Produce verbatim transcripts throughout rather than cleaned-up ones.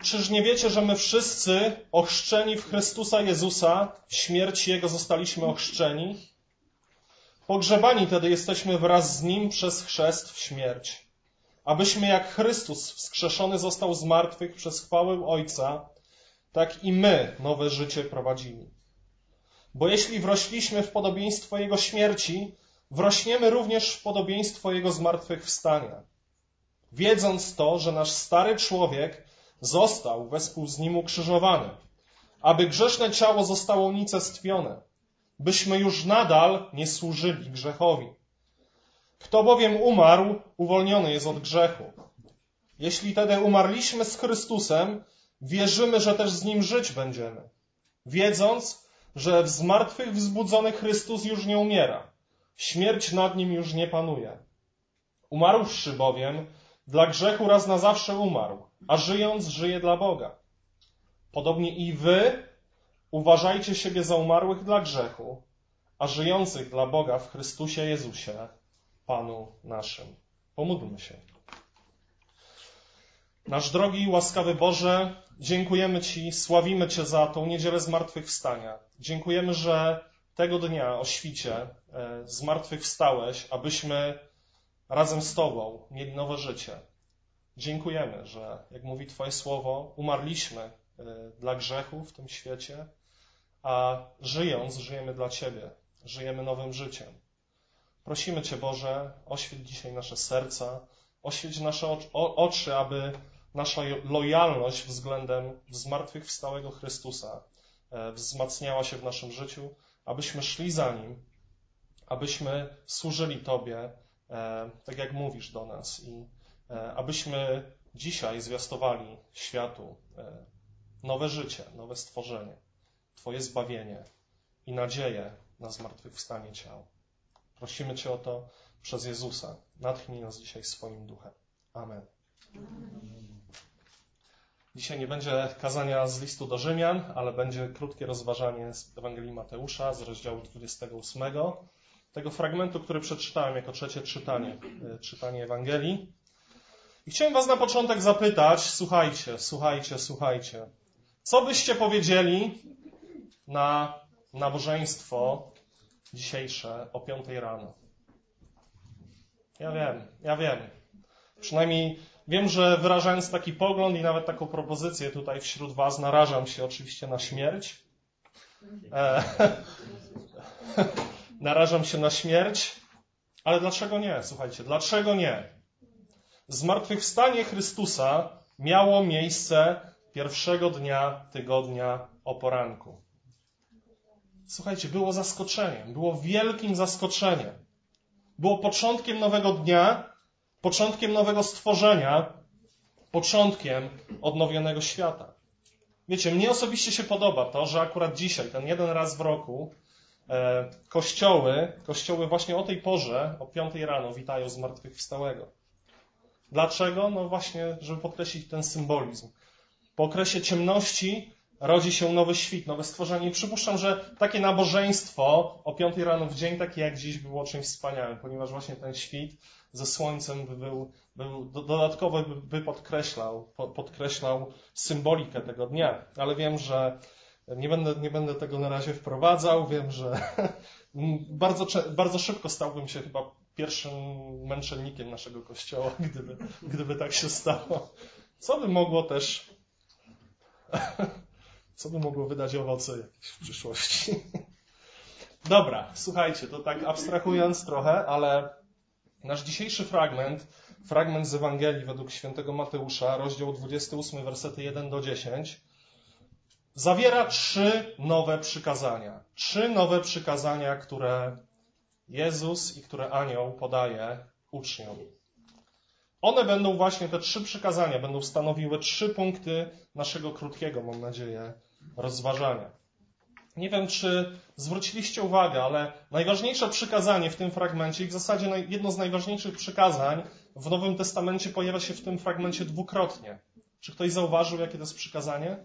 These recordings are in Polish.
Czyż nie wiecie, że my wszyscy ochrzczeni w Chrystusa Jezusa, w śmierć Jego zostaliśmy ochrzczeni? Pogrzebani tedy jesteśmy wraz z Nim przez chrzest w śmierć, abyśmy jak Chrystus wskrzeszony został z martwych przez chwałę Ojca, tak i my nowe życie prowadzili. Bo jeśli wrośliśmy w podobieństwo Jego śmierci, wrośniemy również w podobieństwo Jego zmartwychwstania. Wiedząc to, że nasz stary człowiek został wespół z Nim ukrzyżowany, aby grzeszne ciało zostało unicestwione, byśmy już nadal nie służyli grzechowi. Kto bowiem umarł, uwolniony jest od grzechu. Jeśli tedy umarliśmy z Chrystusem, wierzymy, że też z Nim żyć będziemy, wiedząc, że w zmartwychwzbudzony Chrystus już nie umiera, śmierć nad Nim już nie panuje. Umarłszy bowiem, dla grzechu raz na zawsze umarł, a żyjąc żyje dla Boga. Podobnie i wy uważajcie siebie za umarłych dla grzechu, a żyjących dla Boga w Chrystusie Jezusie, Panu naszym. Pomódlmy się. Nasz drogi i łaskawy Boże, dziękujemy Ci, sławimy Cię za tą niedzielę zmartwychwstania. Dziękujemy, że tego dnia o świcie zmartwychwstałeś, abyśmy razem z Tobą mieli nowe życie. Dziękujemy, że, jak mówi Twoje słowo, umarliśmy dla grzechu w tym świecie, a żyjąc, żyjemy dla Ciebie, żyjemy nowym życiem. Prosimy Cię, Boże, oświeć dzisiaj nasze serca, oświeć nasze oczy, aby nasza lojalność względem zmartwychwstałego Chrystusa wzmacniała się w naszym życiu, abyśmy szli za Nim, abyśmy służyli Tobie, tak jak mówisz do nas, i abyśmy dzisiaj zwiastowali światu nowe życie, nowe stworzenie, Twoje zbawienie i nadzieję na zmartwychwstanie ciał. Prosimy Cię o to przez Jezusa. Natchnij nas dzisiaj swoim duchem. Amen. Dzisiaj nie będzie kazania z listu do Rzymian, ale będzie krótkie rozważanie z Ewangelii Mateusza z rozdziału dwudziestego ósmego. Tego fragmentu, który przeczytałem jako trzecie czytanie, czytanie Ewangelii. I chciałem was na początek zapytać, słuchajcie, słuchajcie, słuchajcie. Co byście powiedzieli na nabożeństwo dzisiejsze o piątej rano? Ja wiem, ja wiem. Przynajmniej wiem, że wyrażając taki pogląd i nawet taką propozycję tutaj wśród was, narażam się oczywiście na śmierć. E, narażam się na śmierć, ale dlaczego nie? Słuchajcie, dlaczego nie? Zmartwychwstanie Chrystusa miało miejsce pierwszego dnia tygodnia o poranku. Słuchajcie, było zaskoczeniem, było wielkim zaskoczeniem. Było początkiem nowego dnia, początkiem nowego stworzenia, początkiem odnowionego świata. Wiecie, mnie osobiście się podoba to, że akurat dzisiaj, ten jeden raz w roku, e, kościoły, kościoły właśnie o tej porze, o piątej rano witają zmartwychwstałego. Dlaczego? No właśnie, żeby podkreślić ten symbolizm. Po okresie ciemności rodzi się nowy świt, nowe stworzenie. I przypuszczam, że takie nabożeństwo o piątej rano w dzień taki jak dziś było czymś wspaniałym, ponieważ właśnie ten świt ze słońcem by był, był dodatkowo by podkreślał, podkreślał symbolikę tego dnia. Ale wiem, że nie będę, nie będę tego na razie wprowadzał. Wiem, że bardzo, bardzo szybko stałbym się chyba pierwszym męczennikiem naszego kościoła, gdyby, gdyby tak się stało. Co by mogło też, co by mogło wydać owoce jakieś w przyszłości. Dobra, słuchajcie, to tak abstrahując trochę, ale nasz dzisiejszy fragment, fragment z Ewangelii według świętego Mateusza, rozdział dwudziesty ósmy, wersety jeden do dziesięciu, zawiera trzy nowe przykazania. Trzy nowe przykazania, które Jezus i które anioł podaje uczniom. One będą właśnie, te trzy przykazania, będą stanowiły trzy punkty naszego krótkiego, mam nadzieję, rozważania. Nie wiem, czy zwróciliście uwagę, ale najważniejsze przykazanie w tym fragmencie i w zasadzie jedno z najważniejszych przykazań w Nowym Testamencie pojawia się w tym fragmencie dwukrotnie. Czy ktoś zauważył, jakie to jest przykazanie?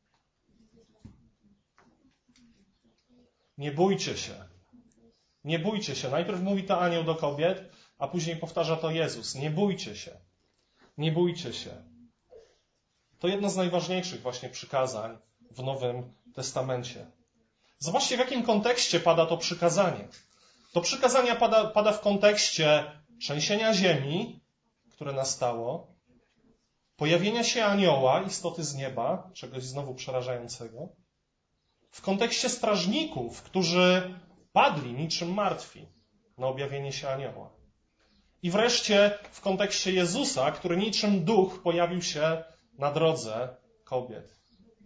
Nie bójcie się. Nie bójcie się. Najpierw mówi to anioł do kobiet, a później powtarza to Jezus. Nie bójcie się. Nie bójcie się. To jedno z najważniejszych właśnie przykazań w Nowym Testamencie. Zobaczcie, w jakim kontekście pada to przykazanie. To przykazanie pada, pada w kontekście trzęsienia ziemi, które nastało, pojawienia się anioła, istoty z nieba, czegoś znowu przerażającego, w kontekście strażników, którzy padli niczym martwi na objawienie się anioła. I wreszcie w kontekście Jezusa, który niczym duch pojawił się na drodze kobiet.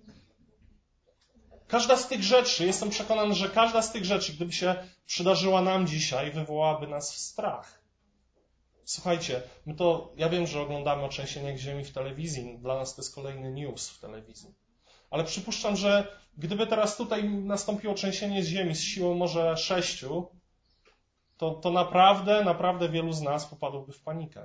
Każda z tych rzeczy, jestem przekonany, że każda z tych rzeczy, gdyby się przydarzyła nam dzisiaj, wywołałaby nas w strach. Słuchajcie, my to, ja wiem, że oglądamy o trzęsieniach ziemi w telewizji, dla nas to jest kolejny news w telewizji. Ale przypuszczam, że gdyby teraz tutaj nastąpiło trzęsienie ziemi z siłą może sześciu, to, to naprawdę, naprawdę wielu z nas popadłoby w panikę.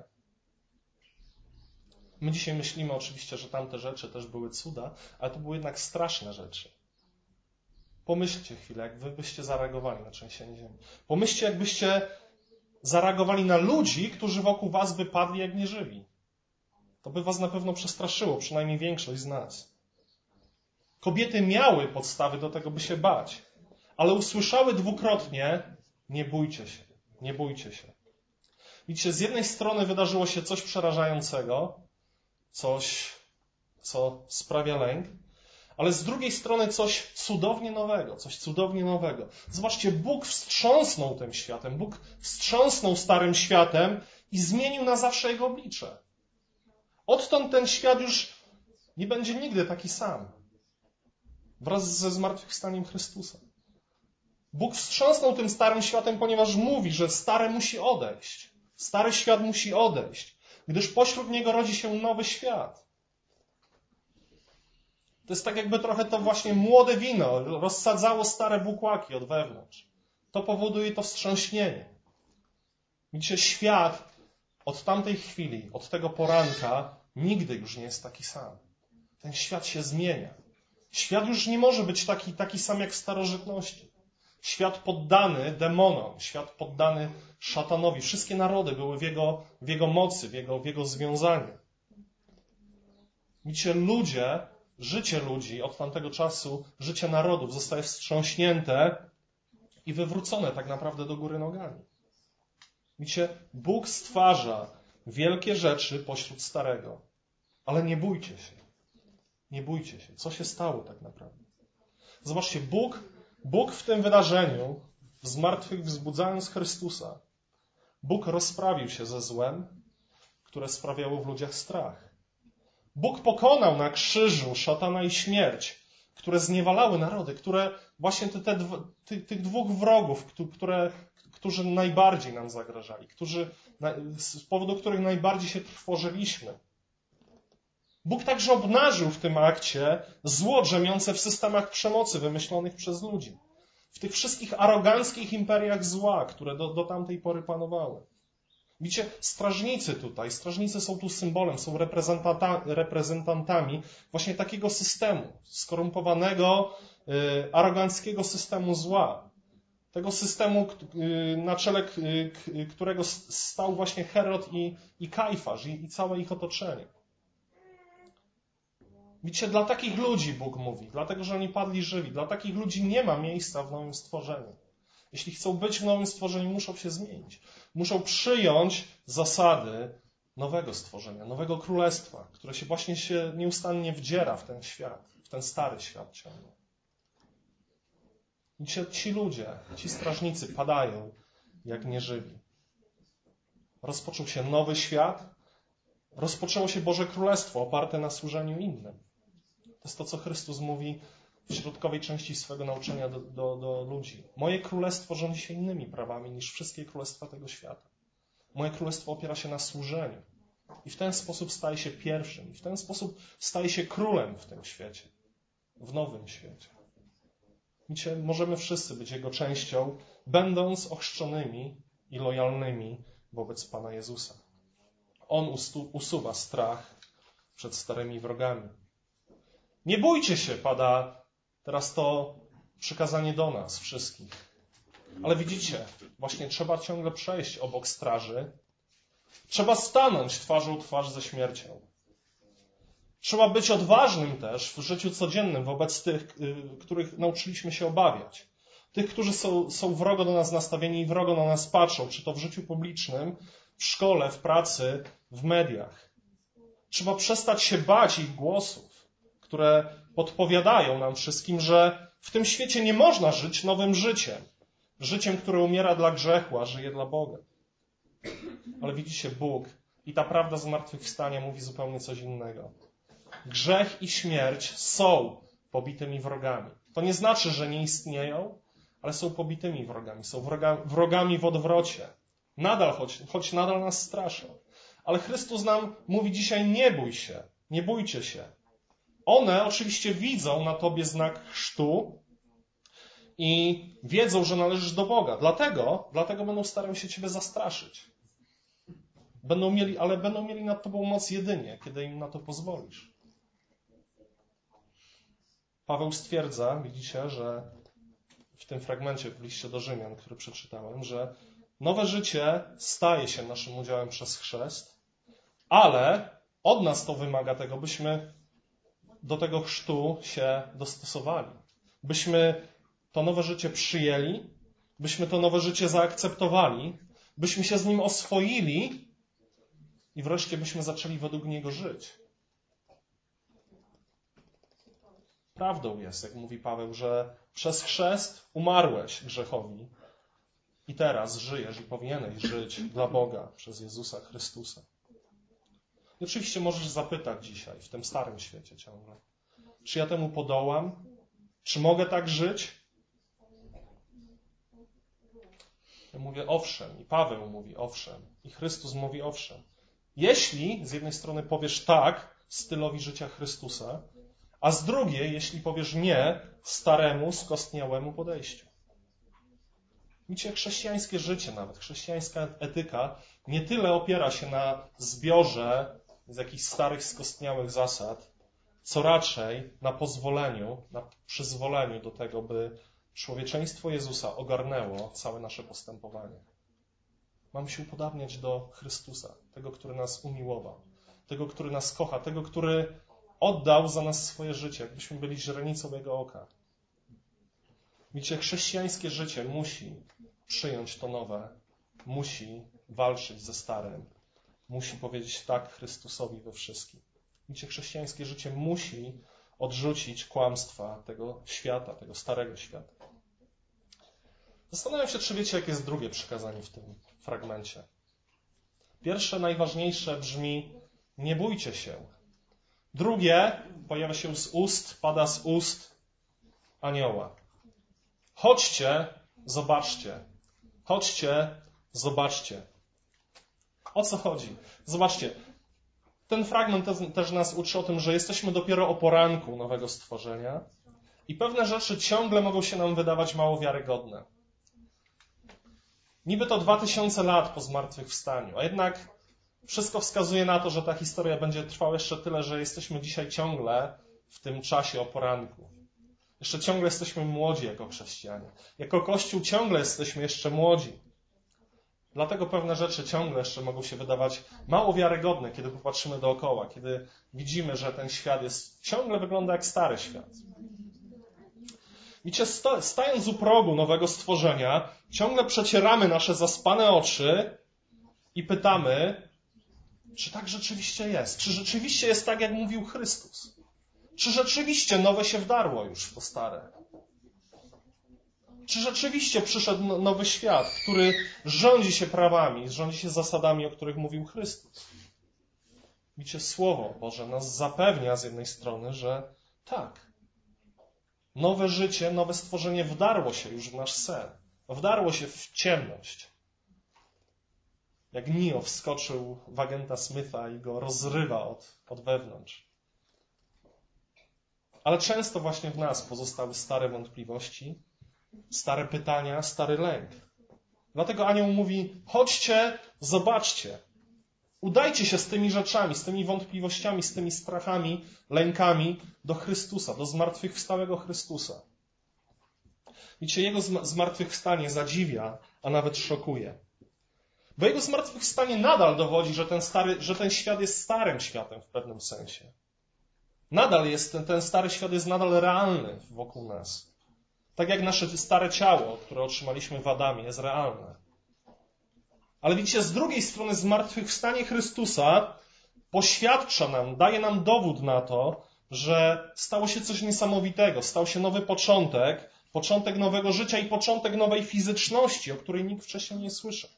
My dzisiaj myślimy oczywiście, że tamte rzeczy też były cuda, ale to były jednak straszne rzeczy. Pomyślcie chwilę, jak wy byście zareagowali na trzęsienie ziemi. Pomyślcie, jakbyście zareagowali na ludzi, którzy wokół was by padli jak nieżywi. To by was na pewno przestraszyło, przynajmniej większość z nas. Kobiety miały podstawy do tego, by się bać, ale usłyszały dwukrotnie: nie bójcie się, nie bójcie się. Widzicie, z jednej strony wydarzyło się coś przerażającego, coś, co sprawia lęk, ale z drugiej strony coś cudownie nowego, coś cudownie nowego. Zobaczcie, Bóg wstrząsnął tym światem, Bóg wstrząsnął starym światem i zmienił na zawsze jego oblicze. Odtąd ten świat już nie będzie nigdy taki sam. Wraz ze zmartwychwstaniem Chrystusa. Bóg wstrząsnął tym starym światem, ponieważ mówi, że stare musi odejść. Stary świat musi odejść, gdyż pośród niego rodzi się nowy świat. To jest tak, jakby trochę to właśnie młode wino rozsadzało stare bukłaki od wewnątrz. To powoduje to wstrząśnienie. Widzicie, świat od tamtej chwili, od tego poranka nigdy już nie jest taki sam. Ten świat się zmienia. Świat już nie może być taki, taki sam jak w starożytności. Świat poddany demonom, świat poddany szatanowi. Wszystkie narody były w jego, w jego mocy, w jego, w jego związaniu. Widzicie, ludzie, życie ludzi od tamtego czasu, życie narodów zostaje wstrząśnięte i wywrócone tak naprawdę do góry nogami. Widzicie, Bóg stwarza wielkie rzeczy pośród starego. Ale nie bójcie się. Nie bójcie się. Co się stało tak naprawdę? Zobaczcie, Bóg, Bóg w tym wydarzeniu, zmartwychwzbudzając Chrystusa, Bóg rozprawił się ze złem, które sprawiało w ludziach strach. Bóg pokonał na krzyżu szatana i śmierć, które zniewalały narody, które właśnie te, te, ty, tych dwóch wrogów, które, którzy najbardziej nam zagrażali, którzy, z powodu których najbardziej się trwożyliśmy. Bóg także obnażył w tym akcie zło drzemiące w systemach przemocy wymyślonych przez ludzi. W tych wszystkich aroganckich imperiach zła, które do, do tamtej pory panowały. Widzicie, strażnicy tutaj, strażnicy są tu symbolem, są reprezentanta, reprezentantami właśnie takiego systemu, skorumpowanego, yy, aroganckiego systemu zła. Tego systemu, yy, na czele yy, którego stał właśnie Herod i, i Kajfasz i, i całe ich otoczenie. Widzicie, dla takich ludzi Bóg mówi, dlatego, że oni padli żywi. Dla takich ludzi nie ma miejsca w nowym stworzeniu. Jeśli chcą być w nowym stworzeniu, muszą się zmienić. Muszą przyjąć zasady nowego stworzenia, nowego królestwa, które się właśnie się nieustannie wdziera w ten świat, w ten stary świat ciągle. Widzicie, ci ludzie, ci strażnicy padają jak nieżywi. Rozpoczął się nowy świat, rozpoczęło się Boże Królestwo oparte na służeniu innym. To jest to, co Chrystus mówi w środkowej części swego nauczania do, do, do ludzi. Moje królestwo rządzi się innymi prawami niż wszystkie królestwa tego świata. Moje królestwo opiera się na służeniu. I w ten sposób staje się pierwszym. I w ten sposób staje się królem w tym świecie. W nowym świecie. Widzicie, możemy wszyscy być Jego częścią, będąc ochrzczonymi i lojalnymi wobec Pana Jezusa. On usuwa strach przed starymi wrogami. Nie bójcie się, pada teraz to przykazanie do nas wszystkich. Ale widzicie, właśnie trzeba ciągle przejść obok straży. Trzeba stanąć twarzą w twarz ze śmiercią. Trzeba być odważnym też w życiu codziennym wobec tych, których nauczyliśmy się obawiać. Tych, którzy są, są wrogo do nas nastawieni i wrogo na nas patrzą, czy to w życiu publicznym, w szkole, w pracy, w mediach. Trzeba przestać się bać ich głosów, które podpowiadają nam wszystkim, że w tym świecie nie można żyć nowym życiem. Życiem, które umiera dla grzechu, a żyje dla Boga. Ale widzicie, Bóg i ta prawda zmartwychwstania mówi zupełnie coś innego. Grzech i śmierć są pobitymi wrogami. To nie znaczy, że nie istnieją, ale są pobitymi wrogami. Są wroga, wrogami w odwrocie. Nadal, choć, choć nadal nas straszą. Ale Chrystus nam mówi dzisiaj: nie bój się, nie bójcie się. One oczywiście widzą na tobie znak chrztu i wiedzą, że należysz do Boga. Dlatego, dlatego będą starały się ciebie zastraszyć. Będą mieli, ale będą mieli nad tobą moc jedynie, kiedy im na to pozwolisz. Paweł stwierdza, widzicie, że w tym fragmencie w liście do Rzymian, który przeczytałem, że nowe życie staje się naszym udziałem przez chrzest, ale od nas to wymaga tego, byśmy do tego chrztu się dostosowali. Byśmy to nowe życie przyjęli, byśmy to nowe życie zaakceptowali, byśmy się z nim oswoili i wreszcie byśmy zaczęli według niego żyć. Prawdą jest, jak mówi Paweł, że przez chrzest umarłeś grzechowi i teraz żyjesz i powinieneś żyć dla Boga przez Jezusa Chrystusa. I oczywiście możesz zapytać dzisiaj, w tym starym świecie ciągle, czy ja temu podołam? Czy mogę tak żyć? Ja mówię owszem, i Paweł mówi owszem, i Chrystus mówi owszem. Jeśli z jednej strony powiesz tak stylowi życia Chrystusa, a z drugiej, jeśli powiesz nie staremu, skostniałemu podejściu. Widzicie, chrześcijańskie życie nawet, chrześcijańska etyka nie tyle opiera się na zbiorze z jakichś starych, skostniałych zasad, co raczej na pozwoleniu, na przyzwoleniu do tego, by człowieczeństwo Jezusa ogarnęło całe nasze postępowanie. Mamy się upodabniać do Chrystusa, tego, który nas umiłował, tego, który nas kocha, tego, który oddał za nas swoje życie, jakbyśmy byli źrenicą Jego oka. Widzicie, chrześcijańskie życie musi przyjąć to nowe, musi walczyć ze starym, musi powiedzieć tak Chrystusowi we wszystkim. Widzicie, chrześcijańskie życie musi odrzucić kłamstwa tego świata, tego starego świata. Zastanawiam się, czy wiecie, jakie jest drugie przykazanie w tym fragmencie. Pierwsze, najważniejsze brzmi: nie bójcie się. Drugie pojawia się z ust, pada z ust anioła. Chodźcie, zobaczcie. Chodźcie, zobaczcie. O co chodzi? Zobaczcie, ten fragment też nas uczy o tym, że jesteśmy dopiero o poranku nowego stworzenia i pewne rzeczy ciągle mogą się nam wydawać mało wiarygodne. Niby to dwa tysiące lat po zmartwychwstaniu, a jednak wszystko wskazuje na to, że ta historia będzie trwała jeszcze tyle, że jesteśmy dzisiaj ciągle w tym czasie o poranku. Jeszcze ciągle jesteśmy młodzi jako chrześcijanie. Jako Kościół ciągle jesteśmy jeszcze młodzi. Dlatego pewne rzeczy ciągle jeszcze mogą się wydawać mało wiarygodne, kiedy popatrzymy dookoła, kiedy widzimy, że ten świat jest, ciągle wygląda jak stary świat. Widzicie, stając u progu nowego stworzenia, ciągle przecieramy nasze zaspane oczy i pytamy, czy tak rzeczywiście jest? Czy rzeczywiście jest tak, jak mówił Chrystus? Czy rzeczywiście nowe się wdarło już w to stare? Czy rzeczywiście przyszedł nowy świat, który rządzi się prawami, rządzi się zasadami, o których mówił Chrystus? Widzicie, Słowo Boże nas zapewnia z jednej strony, że tak, nowe życie, nowe stworzenie wdarło się już w nasz sen. Wdarło się w ciemność. Jak Neo wskoczył w agenta Smitha i go rozrywa od, od wewnątrz. Ale często właśnie w nas pozostały stare wątpliwości, stare pytania, stary lęk. Dlatego anioł mówi: chodźcie, zobaczcie. Udajcie się z tymi rzeczami, z tymi wątpliwościami, z tymi strachami, lękami do Chrystusa, do zmartwychwstałego Chrystusa. Widzicie, Jego zmartwychwstanie zadziwia, a nawet szokuje. Bo Jego zmartwychwstanie nadal dowodzi, że ten, stary, że ten świat jest starym światem w pewnym sensie. Nadal jest, ten, ten stary świat jest nadal realny wokół nas. Tak jak nasze stare ciało, które otrzymaliśmy w Adamie, jest realne. Ale widzicie, z drugiej strony zmartwychwstanie Chrystusa poświadcza nam, daje nam dowód na to, że stało się coś niesamowitego. Stał się nowy początek, początek nowego życia i początek nowej fizyczności, o której nikt wcześniej nie słyszał.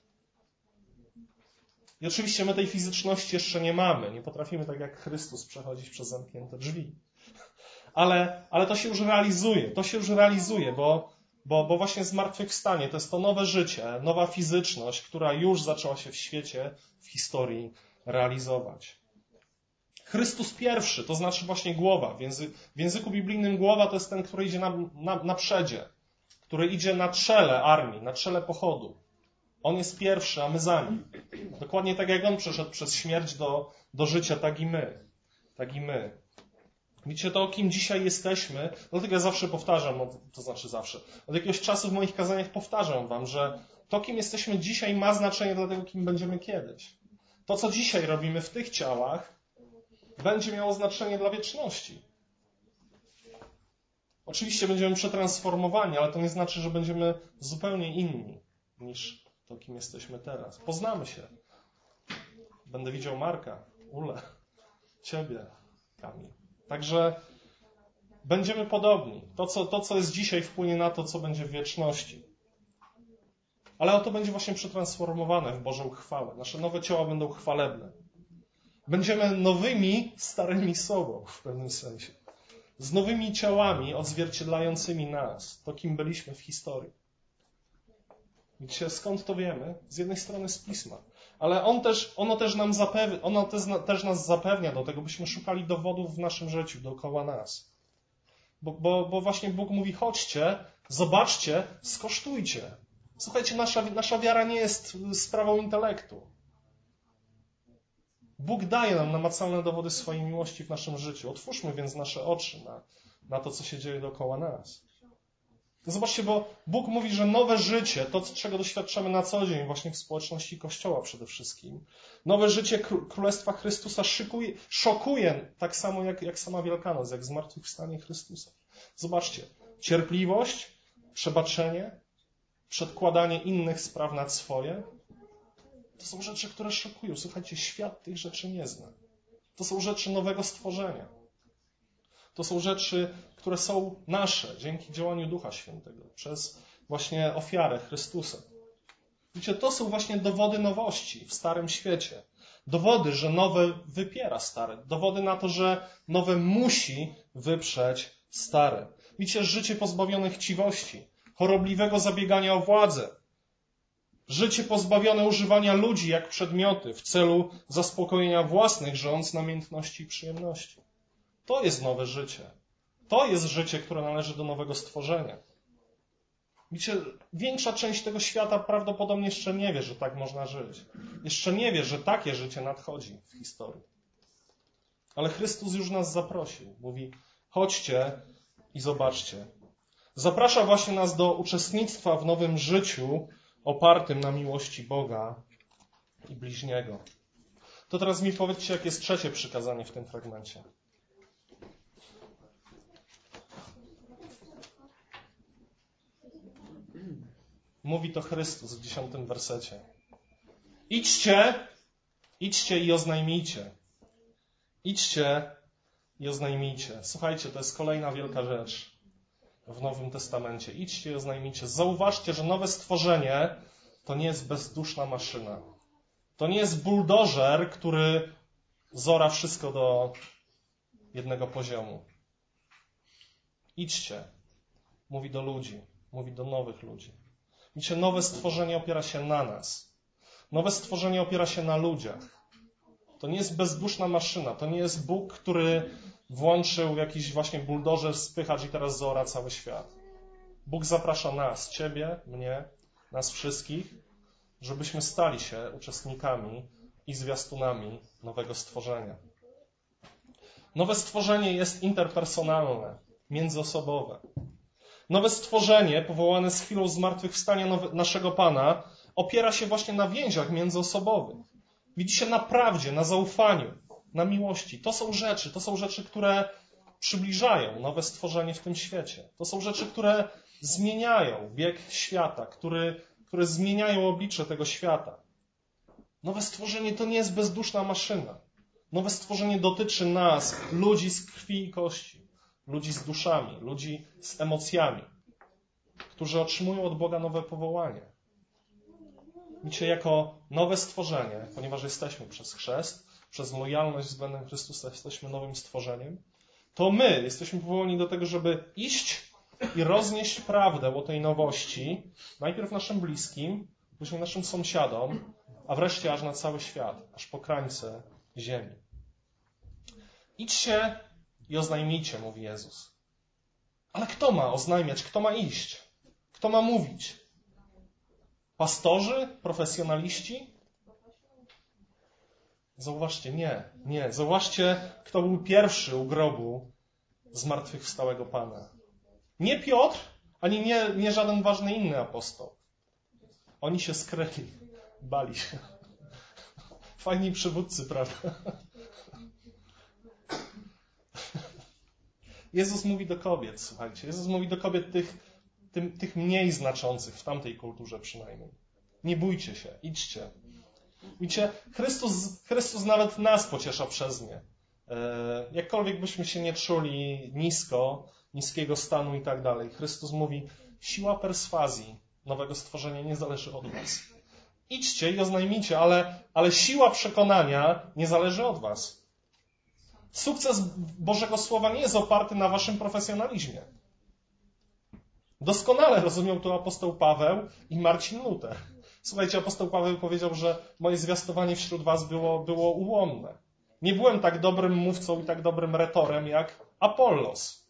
I oczywiście my tej fizyczności jeszcze nie mamy. Nie potrafimy tak jak Chrystus przechodzić przez zamknięte drzwi. Ale, ale to się już realizuje. To się już realizuje, bo, bo, bo właśnie zmartwychwstanie to jest to nowe życie, nowa fizyczność, która już zaczęła się w świecie, w historii realizować. Chrystus pierwszy, to znaczy właśnie głowa. W, języ, w języku biblijnym głowa to jest ten, który idzie na, na, na przedzie, który idzie na czele armii, na czele pochodu. On jest pierwszy, a my za nim. Dokładnie tak jak on przeszedł przez śmierć do, do życia, tak i my. Tak i my. Widzicie, to o kim dzisiaj jesteśmy, dlatego ja zawsze powtarzam, to znaczy zawsze, od jakiegoś czasu w moich kazaniach powtarzam wam, że to kim jesteśmy dzisiaj ma znaczenie dla tego, kim będziemy kiedyś. To, co dzisiaj robimy w tych ciałach, będzie miało znaczenie dla wieczności. Oczywiście będziemy przetransformowani, ale to nie znaczy, że będziemy zupełnie inni niż to, kim jesteśmy teraz. Poznamy się. Będę widział Marka, Ulę, ciebie, Kamil. Także będziemy podobni. To co, to, co jest dzisiaj, wpłynie na to, co będzie w wieczności. Ale oto będzie właśnie przetransformowane w Bożą chwałę. Nasze nowe ciała będą chwalebne. Będziemy nowymi, starymi sobą w pewnym sensie. Z nowymi ciałami odzwierciedlającymi nas, to kim byliśmy w historii. Widzicie, skąd to wiemy? Z jednej strony z Pisma. Ale on też, ono, też nam zapewnia, ono też, też nas zapewnia do tego, byśmy szukali dowodów w naszym życiu, dookoła nas. Bo, bo, bo właśnie Bóg mówi, chodźcie, zobaczcie, skosztujcie. Słuchajcie, nasza, nasza wiara nie jest sprawą intelektu. Bóg daje nam namacalne dowody swojej miłości w naszym życiu. Otwórzmy więc nasze oczy na, na to, co się dzieje dookoła nas. Zobaczcie, bo Bóg mówi, że nowe życie, to czego doświadczamy na co dzień, właśnie w społeczności Kościoła przede wszystkim, nowe życie Królestwa Chrystusa szykuje, szokuje tak samo jak, jak sama Wielkanoc, jak zmartwychwstanie Chrystusa. Zobaczcie, cierpliwość, przebaczenie, przedkładanie innych spraw nad swoje, to są rzeczy, które szokują. Słuchajcie, świat tych rzeczy nie zna. To są rzeczy nowego stworzenia. To są rzeczy, które są nasze dzięki działaniu Ducha Świętego, przez właśnie ofiarę Chrystusa. Widzicie, to są właśnie dowody nowości w starym świecie. Dowody, że nowe wypiera stare. Dowody na to, że nowe musi wyprzeć stare. Widzicie, życie pozbawione chciwości, chorobliwego zabiegania o władzę. Życie pozbawione używania ludzi jak przedmioty w celu zaspokojenia własnych żądz, namiętności i przyjemności. To jest nowe życie. To jest życie, które należy do nowego stworzenia. Widzicie, większa część tego świata prawdopodobnie jeszcze nie wie, że tak można żyć. Jeszcze nie wie, że takie życie nadchodzi w historii. Ale Chrystus już nas zaprosił. Mówi, chodźcie i zobaczcie. Zaprasza właśnie nas do uczestnictwa w nowym życiu opartym na miłości Boga i bliźniego. To teraz mi powiedzcie, jakie jest trzecie przykazanie w tym fragmencie. Mówi to Chrystus w dziesiątym wersecie. Idźcie, idźcie i oznajmijcie. Idźcie i oznajmijcie. Słuchajcie, to jest kolejna wielka rzecz w Nowym Testamencie. Idźcie i oznajmijcie. Zauważcie, że nowe stworzenie to nie jest bezduszna maszyna. To nie jest buldożer, który zora wszystko do jednego poziomu. Idźcie. Mówi do ludzi. Mówi do nowych ludzi. Widzicie, nowe stworzenie opiera się na nas. Nowe stworzenie opiera się na ludziach. To nie jest bezduszna maszyna. To nie jest Bóg, który włączył jakiś właśnie buldożer, spychacz i teraz zora cały świat. Bóg zaprasza nas, ciebie, mnie, nas wszystkich, żebyśmy stali się uczestnikami i zwiastunami nowego stworzenia. Nowe stworzenie jest interpersonalne, międzyosobowe. Nowe stworzenie, powołane z chwilą zmartwychwstania naszego Pana, opiera się właśnie na więziach międzyosobowych. Widzicie, na prawdzie, na zaufaniu. na miłości. To są rzeczy, to są rzeczy, które przybliżają nowe stworzenie w tym świecie. To są rzeczy, które zmieniają bieg świata, który, które zmieniają oblicze tego świata. Nowe stworzenie to nie jest bezduszna maszyna. Nowe stworzenie dotyczy nas, ludzi z krwi i kości, ludzi z duszami, ludzi z emocjami, którzy otrzymują od Boga nowe powołanie. Widzicie, jako nowe stworzenie, ponieważ jesteśmy przez chrzest, przez lojalność względem Chrystusa jesteśmy nowym stworzeniem, to my jesteśmy powołani do tego, żeby iść i roznieść prawdę o tej nowości, najpierw naszym bliskim, później naszym sąsiadom, a wreszcie aż na cały świat, aż po krańce ziemi. Idźcie i oznajmijcie, mówi Jezus. Ale kto ma oznajmiać? Kto ma iść? Kto ma mówić? Pastorzy? Profesjonaliści? Zauważcie, nie, nie. Zauważcie, kto był pierwszy u grobu zmartwychwstałego Pana. Nie Piotr, ani nie, nie żaden ważny inny apostoł. Oni się skryli, bali się. Fajni przywódcy, prawda? Jezus mówi do kobiet, słuchajcie. Jezus mówi do kobiet tych, tym, tych mniej znaczących, w tamtej kulturze przynajmniej. Nie bójcie się, idźcie. Widzicie, Chrystus, Chrystus nawet nas pociesza przez nie. Jakkolwiek byśmy się nie czuli nisko, niskiego stanu i tak dalej. Chrystus mówi, siła perswazji nowego stworzenia nie zależy od was. Idźcie i oznajmijcie, ale, ale siła przekonania nie zależy od was. Sukces Bożego Słowa nie jest oparty na waszym profesjonalizmie. Doskonale rozumiał to apostoł Paweł i Marcin Luther. Słuchajcie, apostoł Paweł powiedział, że moje zwiastowanie wśród was było, było ułomne. Nie byłem tak dobrym mówcą i tak dobrym retorem jak Apollos.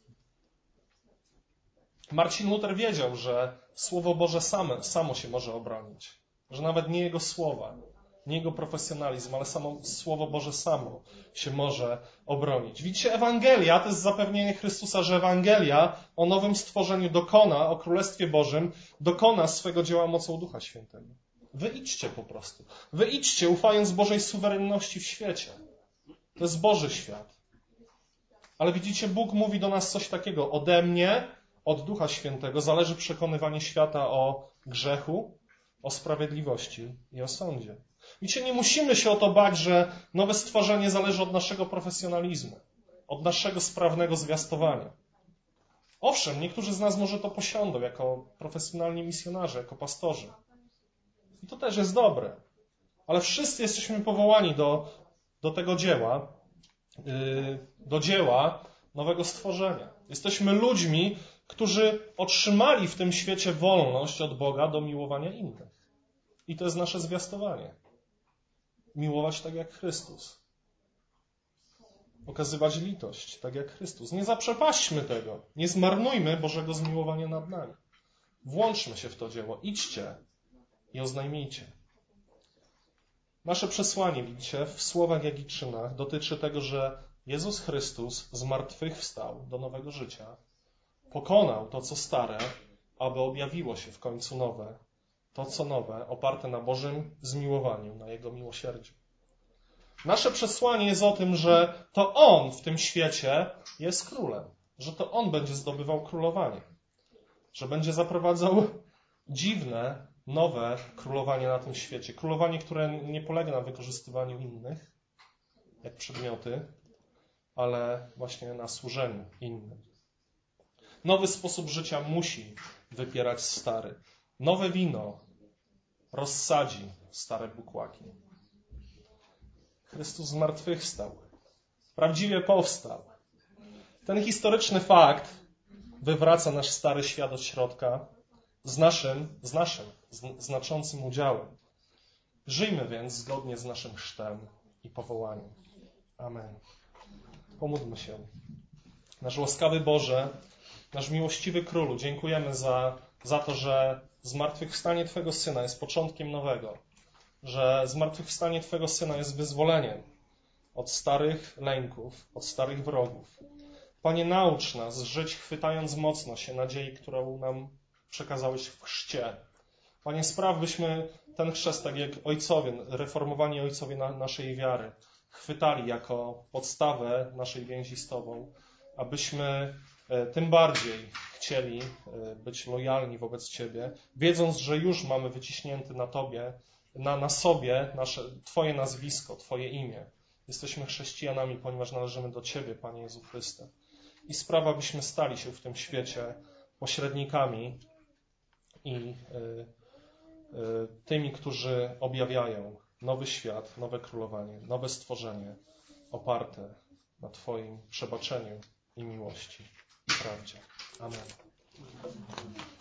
Marcin Luther wiedział, że Słowo Boże same, samo się może obronić. Że nawet nie jego słowa, nie jego profesjonalizm, ale samo Słowo Boże samo się może obronić. Widzicie, Ewangelia to jest zapewnienie Chrystusa, że Ewangelia o nowym stworzeniu dokona, o Królestwie Bożym, dokona swego dzieła mocą Ducha Świętego. Wy idźcie po prostu. Wy idźcie, ufając Bożej suwerenności w świecie. To jest Boży świat. Ale widzicie, Bóg mówi do nas coś takiego. Ode mnie, od Ducha Świętego zależy przekonywanie świata o grzechu, o sprawiedliwości i o sądzie. Widzicie, nie musimy się o to bać, że nowe stworzenie zależy od naszego profesjonalizmu, od naszego sprawnego zwiastowania. Owszem, niektórzy z nas może to posiądą jako profesjonalni misjonarze, jako pastorzy. I to też jest dobre. Ale wszyscy jesteśmy powołani do, do tego dzieła, yy, do dzieła nowego stworzenia. Jesteśmy ludźmi, którzy otrzymali w tym świecie wolność od Boga do miłowania innych. I to jest nasze zwiastowanie. Miłować tak jak Chrystus. Okazywać litość tak jak Chrystus. Nie zaprzepaśćmy tego. Nie zmarnujmy Bożego zmiłowania nad nami. Włączmy się w to dzieło. Idźcie i oznajmijcie. Nasze przesłanie, widzicie, w słowach jak i czynach dotyczy tego, że Jezus Chrystus zmartwychwstał do nowego życia. Pokonał to, co stare, aby objawiło się w końcu nowe. To, co nowe, oparte na Bożym zmiłowaniu, na Jego miłosierdziu. Nasze przesłanie jest o tym, że to On w tym świecie jest królem. Że to On będzie zdobywał królowanie. Że będzie zaprowadzał dziwne, nowe królowanie na tym świecie. Królowanie, które nie polega na wykorzystywaniu innych, jak przedmioty, ale właśnie na służeniu innym. Nowy sposób życia musi wypierać stary. Nowe wino rozsadzi stare bukłaki. Chrystus zmartwychwstał. Prawdziwie powstał. Ten historyczny fakt wywraca nasz stary świat od środka z naszym, z naszym z, znaczącym udziałem. Żyjmy więc zgodnie z naszym chrztem i powołaniem. Amen. Pomódlmy się. Nasz łaskawy Boże, nasz miłościwy Królu, dziękujemy za, za to, że zmartwychwstanie Twego Syna jest początkiem nowego, że zmartwychwstanie Twego Syna jest wyzwoleniem od starych lęków, od starych wrogów. Panie, naucz nas żyć chwytając mocno się nadziei, którą nam przekazałeś w chrzcie. Panie, spraw, byśmy ten chrzest, tak jak ojcowie, reformowani ojcowie na, naszej wiary, chwytali jako podstawę naszej więzi z Tobą, abyśmy tym bardziej chcieli być lojalni wobec Ciebie, wiedząc, że już mamy wyciśnięty na Tobie, na, na sobie nasze, Twoje nazwisko, Twoje imię. Jesteśmy chrześcijanami, ponieważ należymy do Ciebie, Panie Jezu Chryste. I sprawa, byśmy stali się w tym świecie pośrednikami i y, y, tymi, którzy objawiają nowy świat, nowe królowanie, nowe stworzenie oparte na Twoim przebaczeniu i miłości i prawdzie. Amen.